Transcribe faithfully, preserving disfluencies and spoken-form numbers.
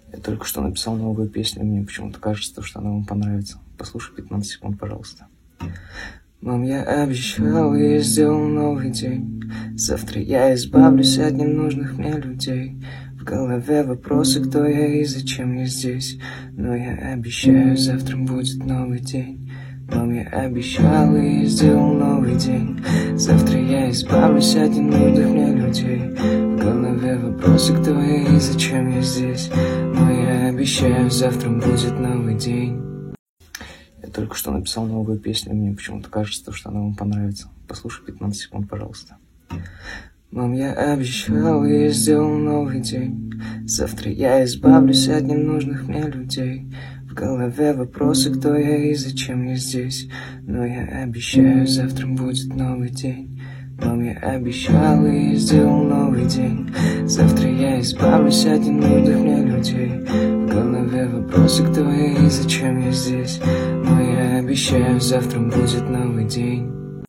Я только что написал новую песню, мне почему-то кажется, что она вам понравится. Послушай пятнадцать секунд, пожалуйста. Мам, я обещал, и я сделал новый день. Завтра я избавлюсь от ненужных мне людей. В голове вопросы, кто я и зачем я здесь. Но я обещаю, завтра будет новый день. Мам, я обещал, и я сделал новый день. Завтра я избавлюсь от ненужных мне людей. В голове вопросы, кто я и зачем я здесь. Но я обещаю, завтра будет новый день. Я только что написал новую песню, мне почему-то кажется, что она вам понравится. Послушай пятнадцать секунд, пожалуйста. Мам, я обещал, и я сделал новый день. Завтра я избавлюсь от ненужных мне людей. В голове вопросы, кто я и зачем я здесь. Но я обещаю, завтра будет новый день. Мам, я обещал, и я сделал новый день. Завтра я избавлюсь от ненужных мне людей. В голове вопросы, кто я и зачем я здесь. Но я обещаю, завтра будет новый день.